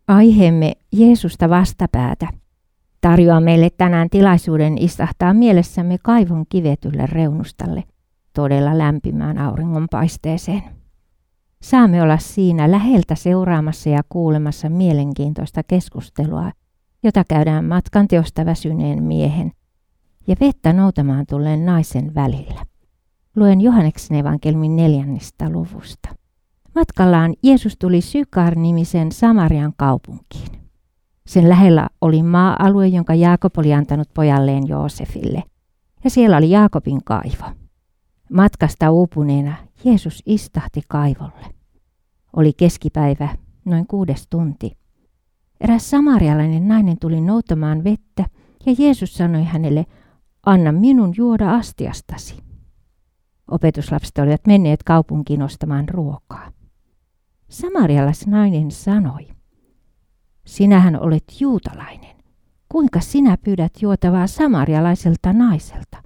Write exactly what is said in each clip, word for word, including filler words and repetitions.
Aiheemme Jeesusta vastapäätä tarjoaa meille tänään tilaisuuden istahtaa mielessämme kaivon kivetylle reunustalle todella lämpimään auringonpaisteeseen. Saamme olla siinä läheltä seuraamassa ja kuulemassa mielenkiintoista keskustelua, jota käydään matkan teosta väsyneen miehen ja vettä noutamaan tulleen naisen välillä. Luen Johanneksen evankelmin neljännestä luvusta. Matkallaan Jeesus tuli Sykar-nimisen Samarian kaupunkiin. Sen lähellä oli maa-alue, jonka Jaakob oli antanut pojalleen Joosefille, ja siellä oli Jaakobin kaivo. Matkasta uupuneena Jeesus istahti kaivolle. Oli keskipäivä, noin kuudes tunti. Eräs samarialainen nainen tuli noutamaan vettä, ja Jeesus sanoi hänelle, anna minun juoda astiastasi. Opetuslapset olivat menneet kaupunkiin ostamaan ruokaa. Samarialaisnainen sanoi, sinähän olet juutalainen. Kuinka sinä pyydät juotavaa samarialaiselta naiselta?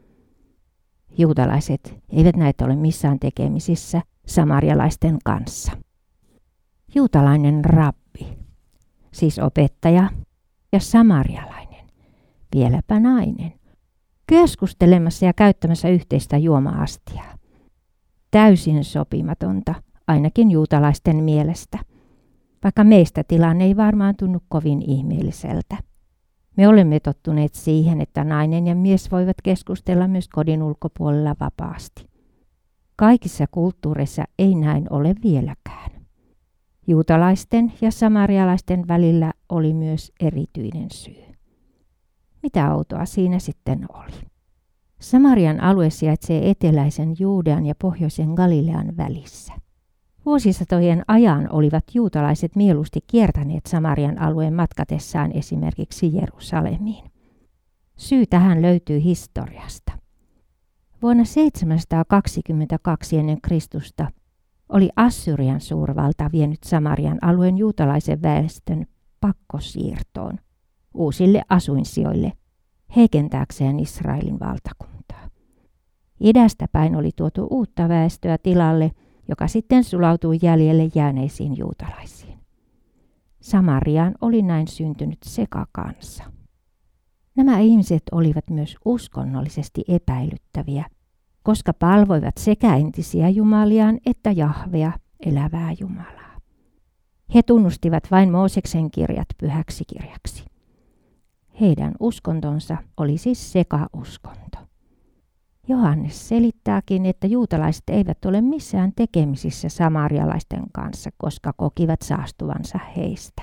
Juutalaiset eivät näitä ole missään tekemisissä samarialaisten kanssa. Juutalainen rabbi, siis opettaja, ja samarialainen, vieläpä nainen, keskustelemassa ja käyttämässä yhteistä juoma-astiaa. Täysin sopimatonta, ainakin juutalaisten mielestä, vaikka meistä tilanne ei varmaan tunnu kovin ihmeelliseltä. Me olemme tottuneet siihen, että nainen ja mies voivat keskustella myös kodin ulkopuolella vapaasti. Kaikissa kulttuureissa ei näin ole vieläkään. Juutalaisten ja samarialaisten välillä oli myös erityinen syy. Mitä outoa siinä sitten oli? Samarian alue sijaitsee eteläisen Juudean ja pohjoisen Galilean välissä. Vuosisatojen ajan olivat juutalaiset mieluusti kiertäneet Samarian alueen matkatessaan esimerkiksi Jerusalemiin. Syy tähän löytyy historiasta. Vuonna seitsemänsataakaksikymmentäkaksi ennen Kristusta oli Assyrian suurvalta vienyt Samarian alueen juutalaisen väestön pakkosiirtoon uusille asuinsijoille heikentääkseen Israelin valtakuntaa. Idästä päin oli tuotu uutta väestöä tilalle, joka sitten sulautui jäljelle jääneisiin juutalaisiin. Samariaan oli näin syntynyt sekakansa. Nämä ihmiset olivat myös uskonnollisesti epäilyttäviä, koska palvoivat sekä entisiä jumaliaan että Jahvea, elävää Jumalaa. He tunnustivat vain Mooseksen kirjat pyhäksi kirjaksi. Heidän uskontonsa oli siis sekauskonto. Johannes selittääkin, että juutalaiset eivät ole missään tekemisissä samarialaisten kanssa, koska kokivat saastuvansa heistä.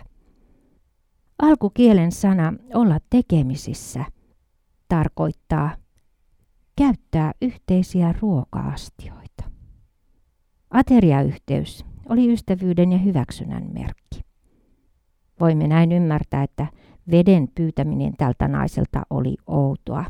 Alkukielen sana olla tekemisissä tarkoittaa käyttää yhteisiä ruoka-astioita. Ateriayhteys oli ystävyyden ja hyväksynnän merkki. Voimme näin ymmärtää, että veden pyytäminen tältä naiselta oli outoa.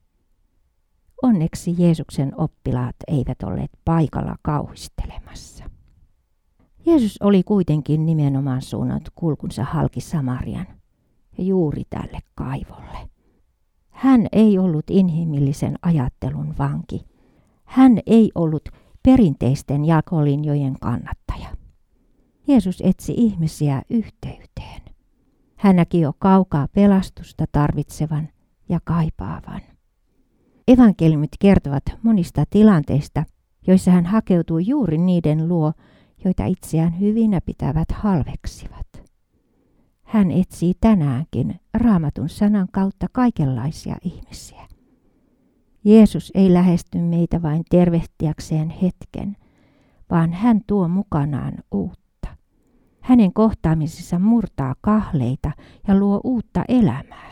Onneksi Jeesuksen oppilaat eivät olleet paikalla kauhistelemassa. Jeesus oli kuitenkin nimenomaan suunnannut kulkunsa halki Samarian ja juuri tälle kaivolle. Hän ei ollut inhimillisen ajattelun vanki. Hän ei ollut perinteisten jakolinjojen kannattaja. Jeesus etsi ihmisiä yhteyteen. Hän näki jo kaukaa pelastusta tarvitsevan ja kaipaavan. Evankeliumit kertovat monista tilanteista, joissa hän hakeutui juuri niiden luo, joita itseään hyvinä pitävät halveksivat. Hän etsii tänäänkin Raamatun sanan kautta kaikenlaisia ihmisiä. Jeesus ei lähesty meitä vain tervehtiäkseen hetken, vaan hän tuo mukanaan uutta. Hänen kohtaamisensa murtaa kahleita ja luo uutta elämää.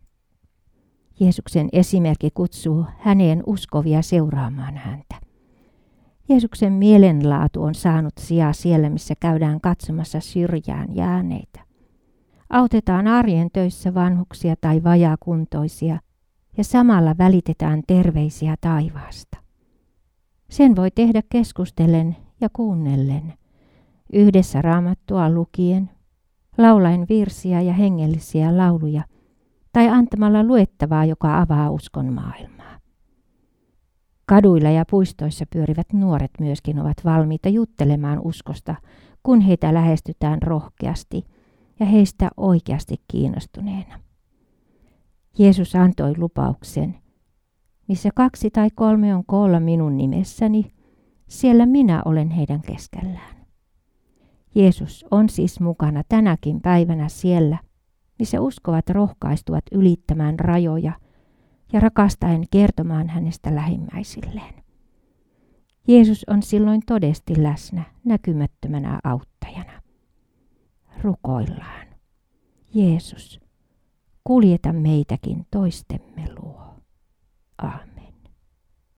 Jeesuksen esimerkki kutsuu häneen uskovia seuraamaan häntä. Jeesuksen mielenlaatu on saanut sijaa siellä, missä käydään katsomassa syrjään jääneitä. Autetaan arjen töissä vanhuksia tai vajaakuntoisia ja samalla välitetään terveisiä taivaasta. Sen voi tehdä keskustellen ja kuunnellen, yhdessä Raamattua lukien, laulaen virsiä ja hengellisiä lauluja tai antamalla luettavaa, joka avaa uskon maailmaa. Kaduilla ja puistoissa pyörivät nuoret myöskin ovat valmiita juttelemaan uskosta, kun heitä lähestytään rohkeasti ja heistä oikeasti kiinnostuneena. Jeesus antoi lupauksen, missä kaksi tai kolme on koolla minun nimessäni, siellä minä olen heidän keskellään. Jeesus on siis mukana tänäkin päivänä siellä, missä uskovat rohkaistuvat ylittämään rajoja ja rakastaen kertomaan hänestä lähimmäisilleen. Jeesus on silloin todesti läsnä näkymättömänä auttajana. Rukoillaan. Jeesus, kuljeta meitäkin toistemme luo. Aamen.